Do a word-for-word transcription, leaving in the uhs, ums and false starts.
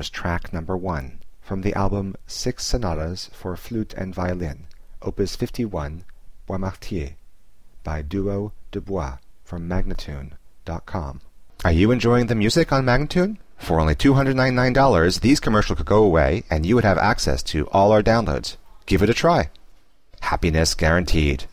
was track number one from the album Six Sonatas for Flute and Violin, Opus fifty-one, Bois Martier, by Duo de Bois from Magnatune dot com. Are you enjoying the music on Magnatune? For only two hundred ninety-nine dollars, these commercials could go away and you would have access to all our downloads. Give it a try. Happiness guaranteed.